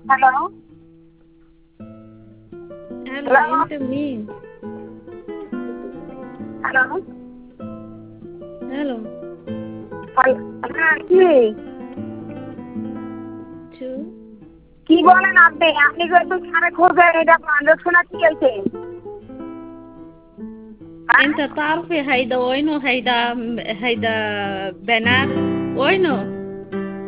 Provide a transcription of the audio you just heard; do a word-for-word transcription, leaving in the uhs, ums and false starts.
Hello Hello, hello into me. Hello Hello, হ্যাঁ কি two. কি বলেন আপনি আপনি কিন্তু সারে খোঁজেন এটা পান্ডব শোনা কি গেছে انت تعرفي هيدا وينه هيدا هيدا بنات وينه